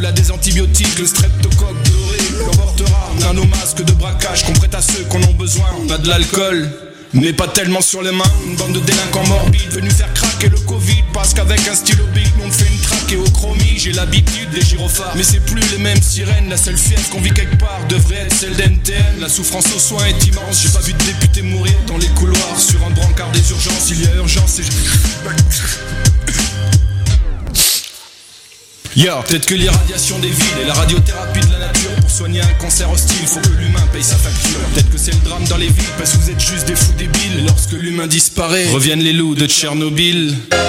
à des antibiotiques, le streptocoque doré l'emportera. On a nos masques de braquage qu'on prête à ceux qu'on a besoin. On a de l'alcool, mais pas tellement sur les mains. Une bande de délinquants morbides venus faire craquer le Covid. Parce qu'avec un stylo bic, on fait une traque et au chromie. J'ai l'habitude des gyrophares, mais c'est plus les mêmes sirènes. La seule fièvre qu'on vit quelque part devrait être celle d'NTN. La souffrance aux soins est immense. J'ai pas vu de député mourir dans les couloirs sur un brancard des urgences. Il y a urgence et peut-être que l'irradiation des villes et la radiothérapie de la nature pour soigner un cancer hostile, faut que l'humain paye sa facture. Peut-être que c'est le drame dans les villes parce que vous êtes juste des fous débiles. Et lorsque l'humain disparaît, reviennent les loups de Tchernobyl. Je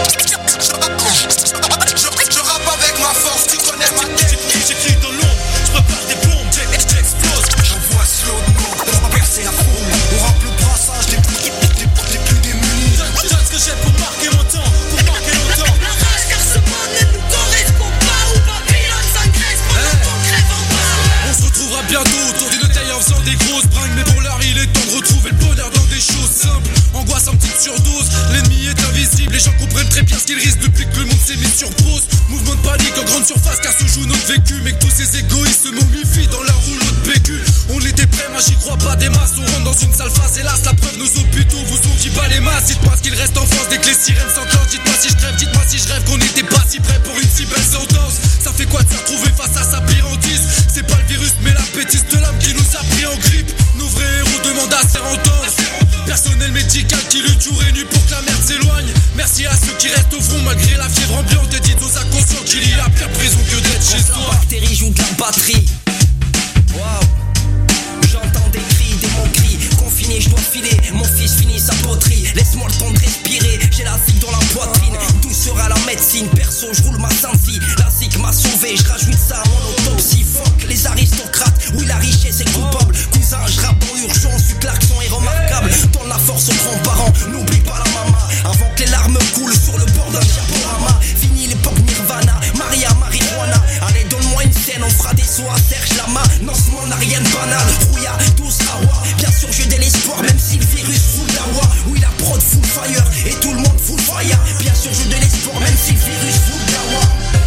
rappe avec ma force, tu connais ma technique. J'écris dans l'ombre, je prépare des bombes, j'explose. J'envoie slow de mort, on va percer la foule. On rappe le brassage des plus démunis. Donne ce que j'ai pour marquer mon temps, pour marquer mon temps. La rage car ce monde ne nous correspond pas. Ou Babylone s'engraisse pendant qu'on crève en bas. On se retrouvera bientôt autour d'une taille en faisant des grosses bringues. Mais pour l'heure il est temps de retrouver le bonheur dans des choses simples. Angoisse en petite surdose, l'ennemi est invisible. Les gens comprennent très bien ce qu'ils risquent depuis que le monde s'est mis sur pause. Mouvement de panique en grande surface car se joue notre vécu. Mais que tous ces égoïstes se momifient dans leur rouleau de PQ. On était prêts, moi j'y crois pas des masses. On rentre dans une sale face, hélas la preuve nos hôpitaux vous ont dit pas les masses. Dites-moi ce qu'il reste en France dès que les sirènes s'entendent. Dites-moi si je crève, dites-moi si je rêve qu'on n'était pas si près pour une si belle sentence. Ça fait quoi de se retrouver face à sa pire hantise? C'est pas le virus mais la bêtise de l'homme qui nous a pris en grippe. Nos vrais héros demandent à se faire entendre. Personnel médical qui lutte jour et nuit pour que la merde s'éloigne. Merci à ceux qui restent au front malgré la fièvre ambiante. Et dites aux inconscients qu'il y a pire prison que d'être chez soi. Bactéries jouent de la batterie. Wow. J'entends des cris, des mots cris. Confiné, je dois filer. Mon fils finit sa poterie. Laisse-moi le temps de respirer. J'ai la zig dans la poitrine. Tout sera la médecine. Perso, je roule ma Sansi. La zig m'a sauvé. Je rajoute ça à mon autopsie. Fuck les aristocrates. Oui, la richesse est coupable. Cousin, je rappe dans l'urgence. Vu que l'accent est remarquable. Donne la force aux grands-parents. N'oublie pas la maman. Avant que les larmes coulent sur le bord d'un diaporama. Fini l'époque Nirvana. Maria, marijuana. Allez, donne-moi une scène. On fera des sauts à Serge Lama. Non, ce monde n'a rien de banal. Rouilla, tout sera roi. Bien sûr, j'ai de l'espoir. Même si le virus fout d'Awa. Oui, la prod full fire. Et tout le monde full fire. Bien sûr, j'ai de l'espoir. Même si le virus fout d'Awa.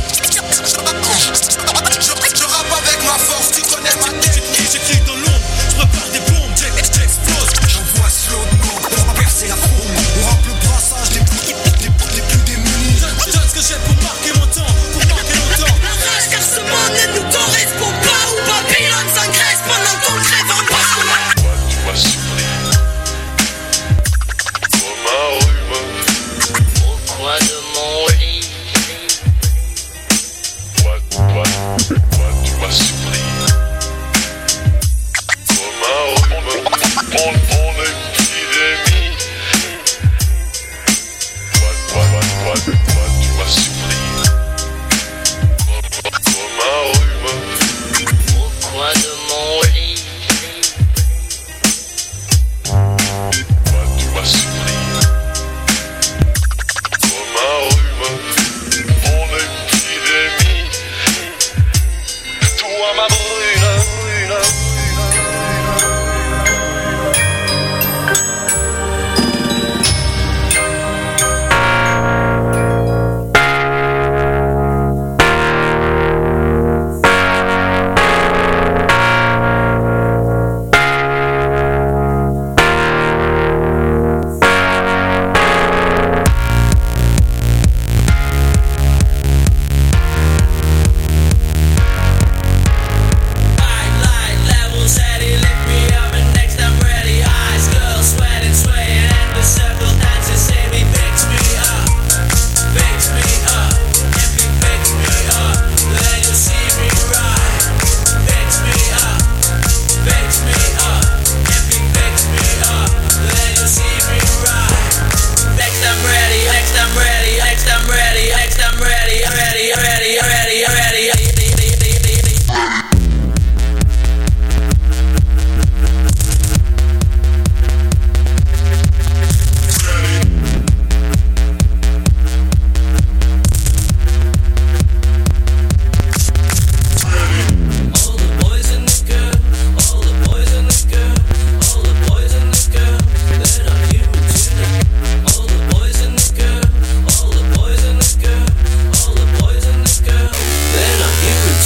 Je rappe avec ma force, tu connais ma technique. J'écris dans l'ombre, je prépare des bombes, j'explose. J'envoie slow de mort, on va percer la foule. On rappe le brassage des plus démunis. Donne ce que j'ai pour marquer mon temps, pour marquer mon temps. La rage car ce monde ne nous correspond pas. Ou Babylone s'engraisse pendant qu'on crève en bas. Tu m'as supplié comme un rhume au coin de mon lit. Tu m'as supplié comme un rhume en épidémie. Tu m'as supplié comme un rhume au coin de mon lit. Tu m'as supplié comme un rhume en épidémie. Toi ma brune.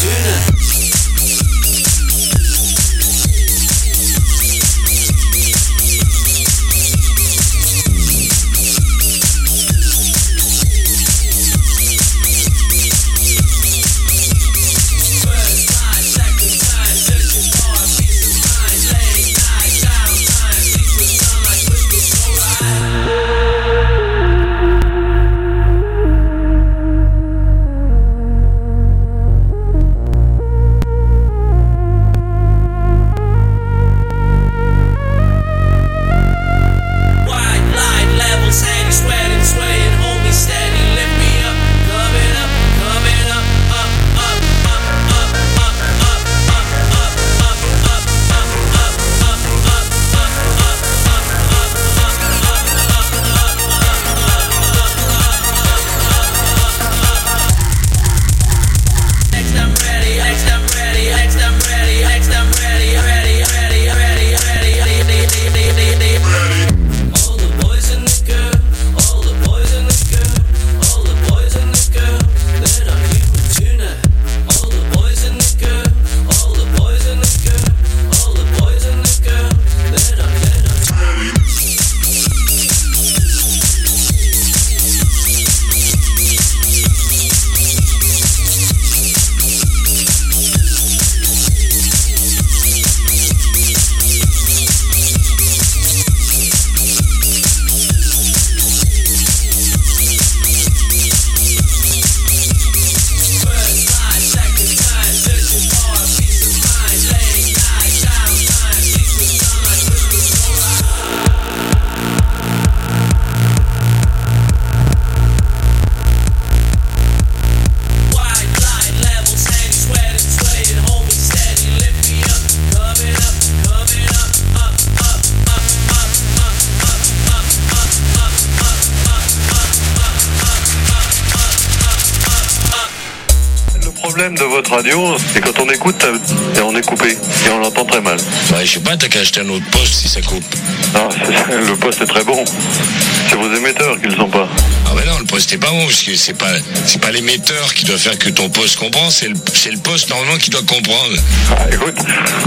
problème de votre radio, c'est quand on écoute, et on est coupé, et on l'entend très mal. Ouais, je sais pas, t'as qu'à acheter un autre poste si ça coupe. Non, le poste est très bon. C'est vos émetteurs qui le sont pas. Ah ouais non, le poste est pas bon, parce que c'est pas l'émetteur qui doit faire que ton poste comprend, c'est le poste normalement qui doit comprendre. Ah, écoute,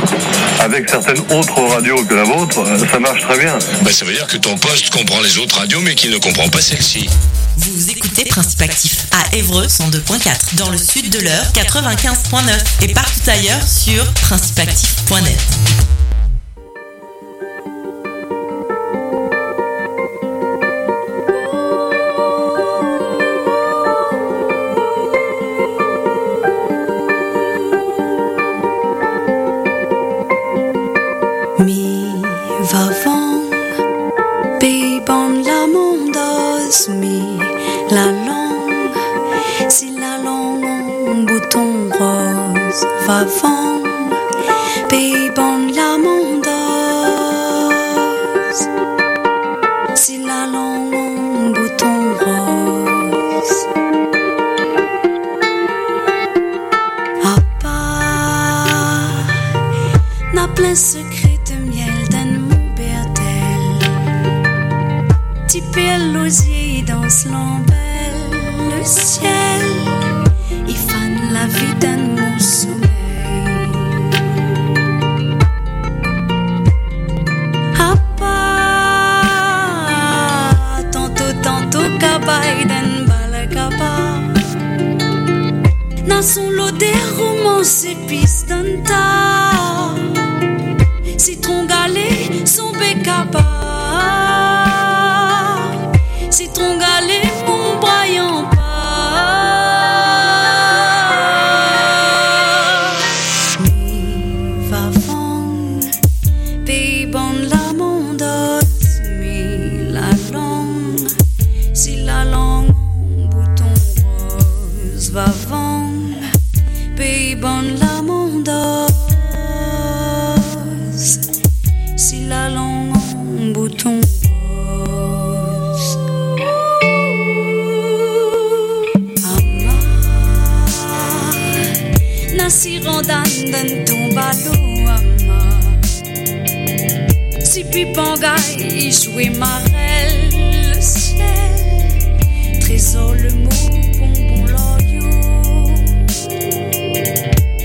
avec certaines autres radios que la vôtre, ça marche très bien. Bah ça veut dire que ton poste comprend les autres radios, mais qu'il ne comprend pas celle-ci. Vous écoutez Principe Actif à Évreux 102.4, dans le sud de l'Eure 95.9 et partout ailleurs sur principeactif.net. Mi va vang, bibon la mondos, mi la langue, si la langue bouton rose va vang, bibon la mondos, si la langue bouton rose. Appa n'a plein secret de miel d'un moubertel. Tipel l'osier danse l'embelle le ciel. Il fan la vie d'un mon sommeil. Appa tantôt cabaye d'un balakaba. Dans son lot des romances épices d'un tas. Citron galé, son bécaba. Citron galé, mon braillant pas. Mi va vang, pays bon la mondos, mi la langue. Si la langue en bouton rose va vang, pays bon la mondos. Si la langue en bouton rose. Ama nasi rondan dan tombalo ama. Si pipangay jouer marelle le ciel. Trésor le mot bonbon l'oyo.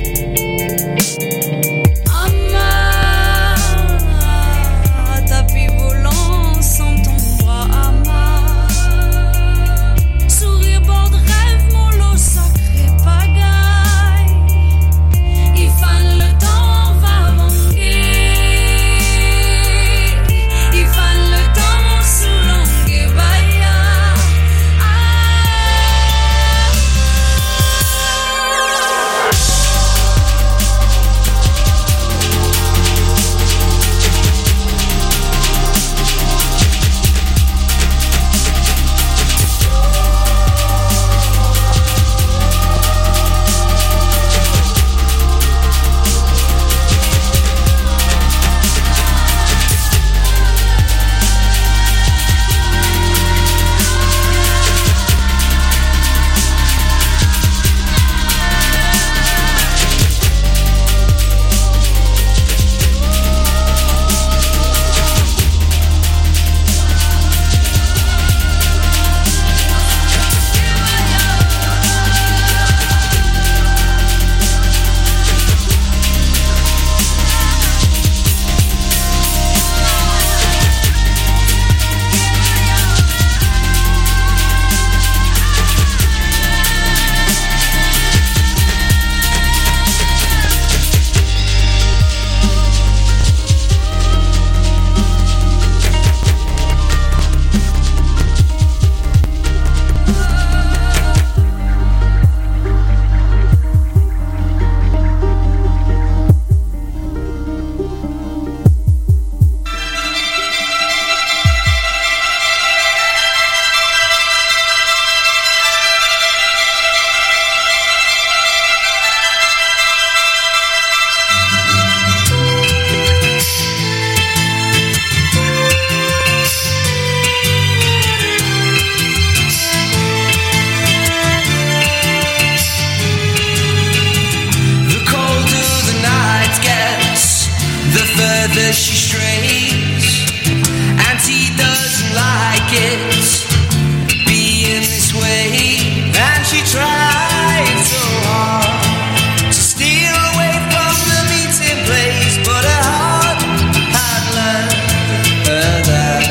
as she strays, and he doesn't like it being this way. And she tried so hard to steal away from the meeting place, but her heart had learned her that.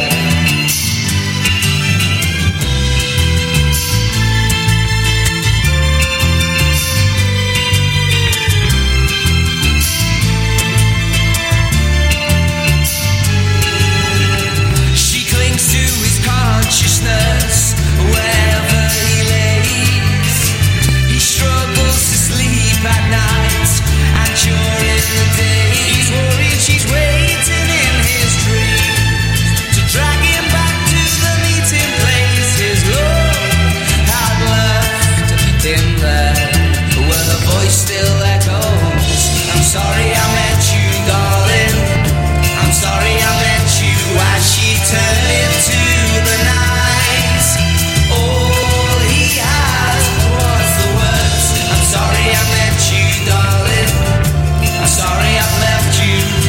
Consciousness wherever he lays, he struggles to sleep at night, and during the day he's worried she's waiting in his dreams to drag him back to the meeting place. His love had left him there, where the voice still echoes. I'm sorry I met you, darling. I'm sorry I met you. As she turned into the night, all he had was the words, I'm sorry I met you, darling. I'm sorry I've left you.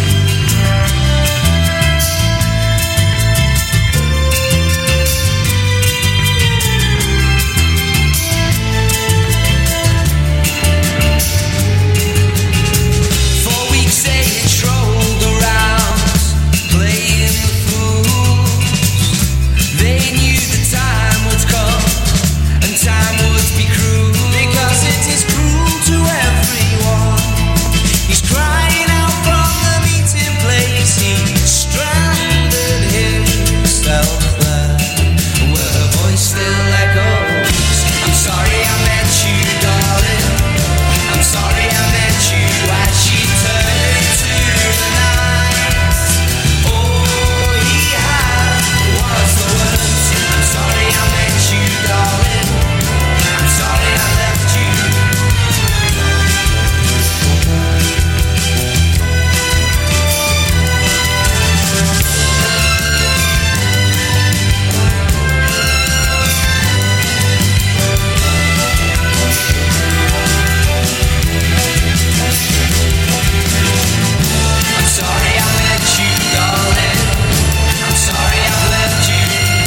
For weeks they had strolled around, playing the fool. They knew the time would come, and time would be cruel, because it is cruel to everyone. He's crying out from the meeting place. He stranded himself there, where her voice still echoes. I'm sorry I met you, darling. I'm sorry I met you. As she turned into the night, all he had was the words, I'm sorry I met you, darling. I'm sorry I left you. I'm sorry I met you, darling. I'm sorry I've left you.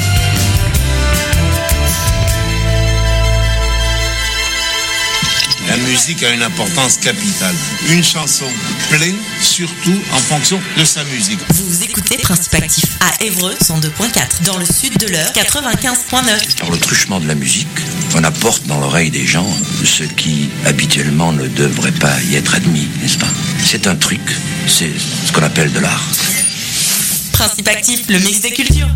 La musique a une importance capitale. Une chanson plaît surtout en fonction de sa musique. Vous écoutez Principe Actif à Évreux 102.4, dans le sud de l'heure 95.9. Par le truchement de la musique, on apporte dans l'oreille des gens ce qui habituellement ne devrait pas y être admis, n'est-ce pas? C'est un truc, c'est ce qu'on appelle de l'art. Principe Actif, le mix des cultures.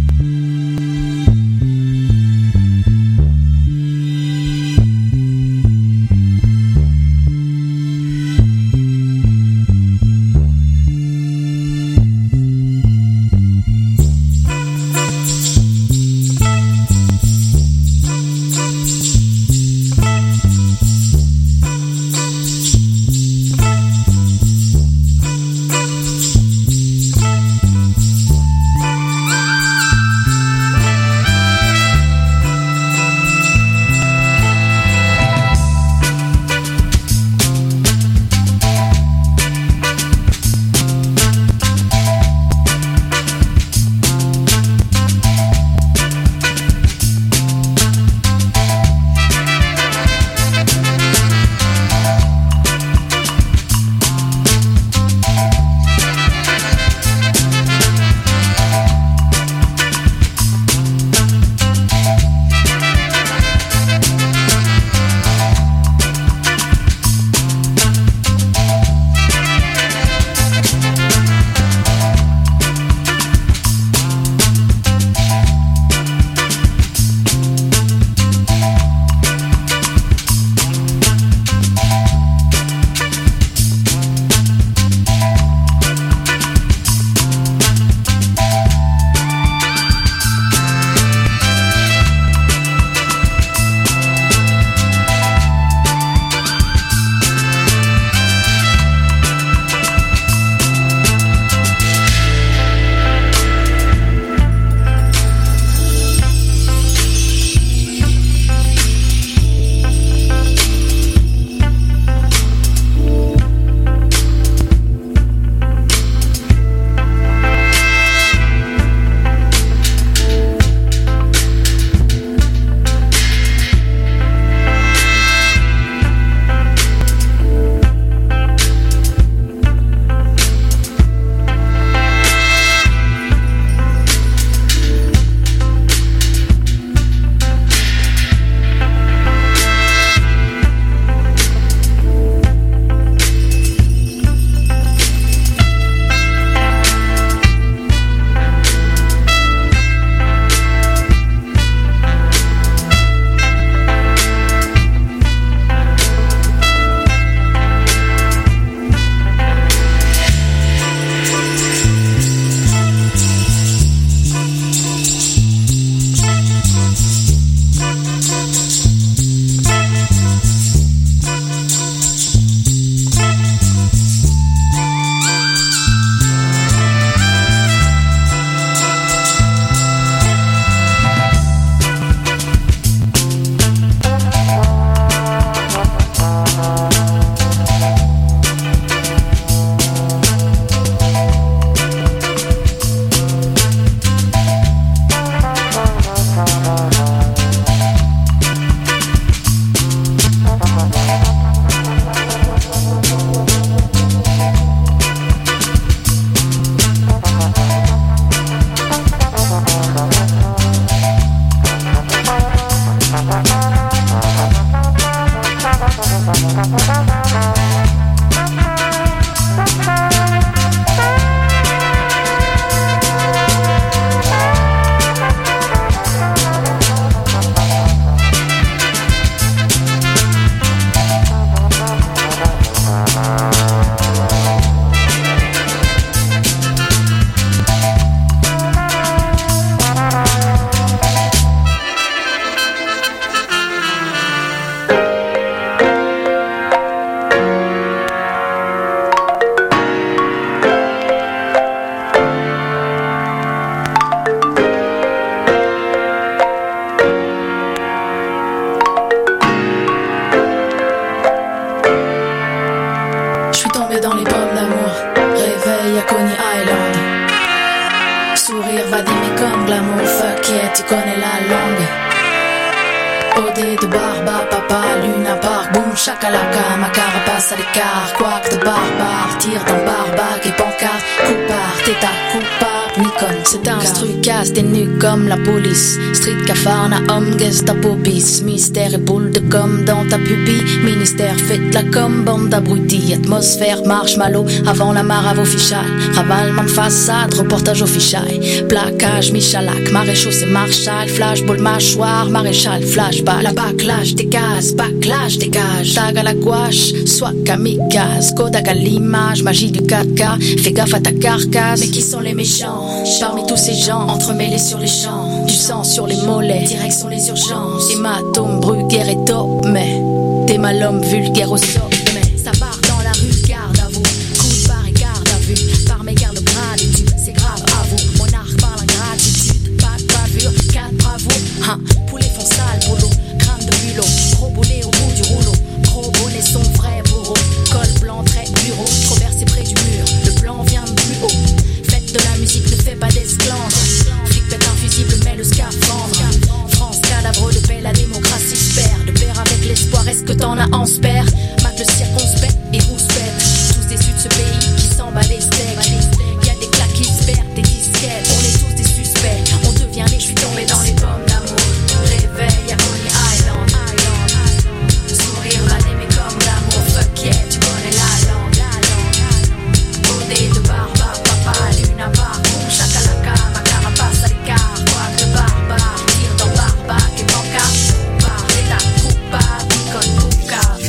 tombé dans les pommes d'amour. Réveil à Coney Island. Sourire va d'aimer comme glamour. Fuck yeah, tu connais la langue. OD de barba, papa, Luna Park. Boum, chakalaka, ma carapace à l'écart. Quack de barbare, tire dans barbac et pancarte. Coupard, t'es ta coupable. Nikon, c'est un trucasse, t'es nu comme la police. Street cafarna, homme, Gestapo bis. Mystère et boule de com dans ta pupille. Ministère, faites la com, bande d'abrutis. Atmosphère, marshmallow, avant la mare à vos fichailles. Ravalement de façade, reportage au fichaille. Plaquage, Michalak, maréchaux, c'est Marshall. Flashball, mâchoire, maréchal, flashball. La backlash, backlash, dégage. Tag à la gouache, soit kamikaze. Kodak à l'image, magie du 4K. Fais gaffe à ta carcasse. Mais qui sont les méchants? Parmi tous ces gens, entremêlés sur les champs, du sang sur les mollets, direction les urgences. Hématome, Bruguère et top, mais t'es mal homme vulgaire au sommet. Ça part dans la rue, garde à vous. Coup de barre et garde à vue. Par mes gardes gratitude, c'est grave à vous. Monarque parle en gratitude, pas de bavure, 4 bravoure. Hein, poulet font sale boulot, crâne de bulot. Gros boulet au bout du rouleau. Gros bonnet son vrai bourreau. Col blanc, trait bureau. Trop versé près du mur, le plan vient de plus haut. De la musique ne fait pas d'esclandre. Flic pète infusible mais le scaphandre. France cadavre de paix, la démocratie se perd. De pair avec l'espoir, est-ce que t'en as en spare? Mac le circonspect et rouspète. Tous issus de ce pays qui s'en bat les steaks. Y'a des claques qui se perdent, des disquettes. On est tous des suspects, on devient les. J'suis tombé dans les pommes d'amour. Réveil à Coney Island. Sourire mal aimé comme l'amour. Fuck yeah, tu connais la langue. Bonnet de barba, papa, Luna Park. Boum, chakalaka, ma carapace à l'écart. Quack de barbare, tire dans barbac et pancarte. Par l'état coupable, Nikon coupable.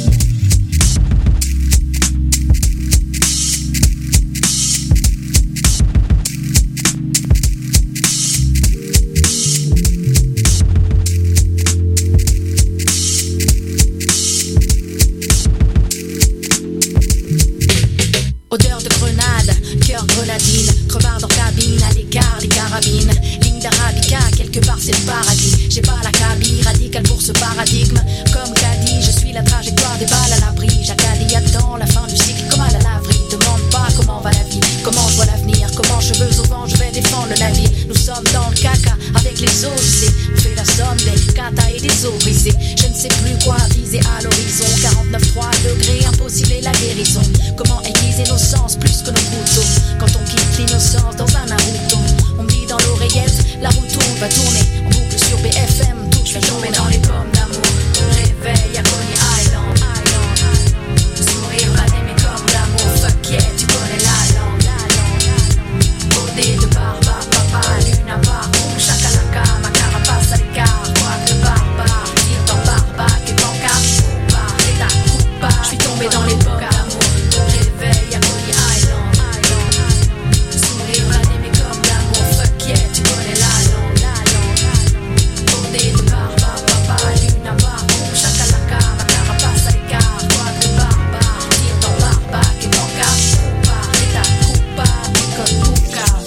Odeur de grenade, cœur grenadine, crevard dans cabine, à l'écart des carabines. Ligne d'arabica, quelque part c'est le paradis. J'ai pas la cabine radicale pour ce paradigme. Comme Caddy, je suis la trajectoire des balles à l'abri. J'accadie, attends la fin du cycle comme à la laverie. Demande pas comment va la vie, comment je vois l'avenir, comment cheveux au vent je vais défendre le navire. Nous sommes dans le caca avec les eaux usées. On fait la somme des katas et des os brisés. Je ne sais plus quoi viser à l'horizon. 49,3 degrés, impossible et la guérison. Comment aiguiser nos sens plus que nos couteaux? Quand on quitte l'innocence dans un Naruto, on me dit dans l'oreillette, la roue tourne, va tourner en boucle sur BFM. Tout je vais tomber dans les pommes d'amour. Réveil à Coney Island. Sourire mal aimé comme l'amour. Fuck yeah, tu connais la langue. Bonnet de barba, papa, Luna Park. Boum, chakalaka, ma carapace à l'écart. Quack de barbare, tire dans barbac et pancarte. Par l'état coupable, j'suis tombé dans les pommes d'amour. Réveil à Coney Island. Sourire mal aimé comme l'amour. Fuck yeah, tu connais la langue. Bonnet de barba, papa, Luna Park. Boum, chakalaka, ma carapace à l'écart. Quack de barbare, tire dans barbac et pancarte. Par l'état coupable, Nikon coupable.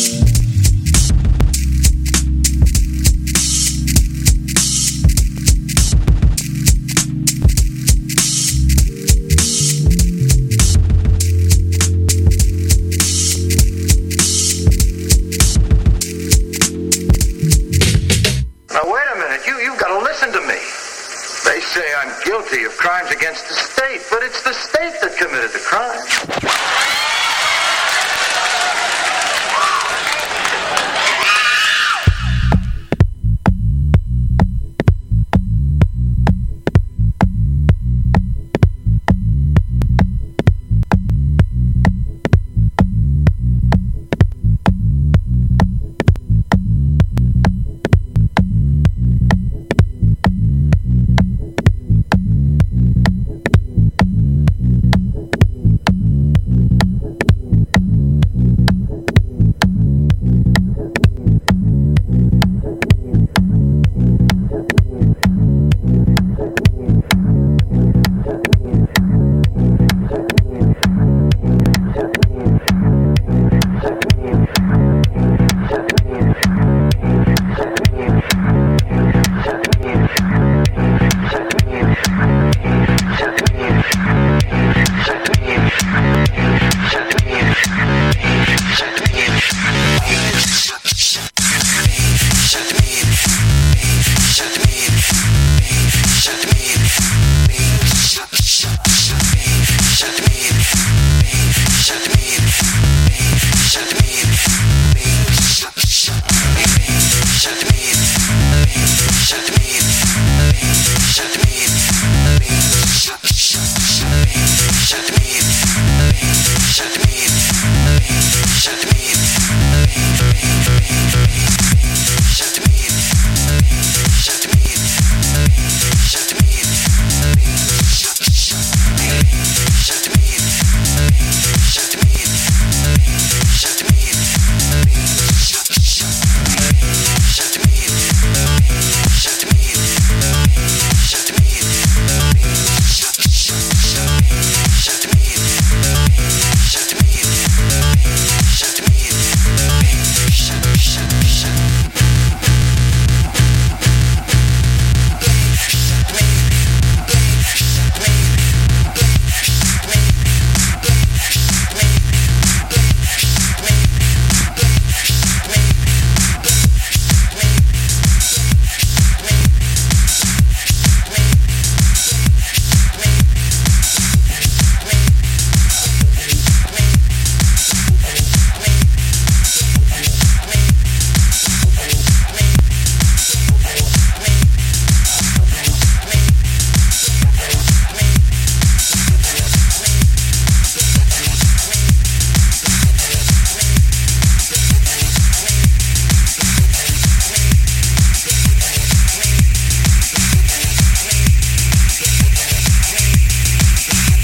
Now, wait a minute. You've got to listen to me. They say I'm guilty of crimes against the state, but it's the state that committed the crime.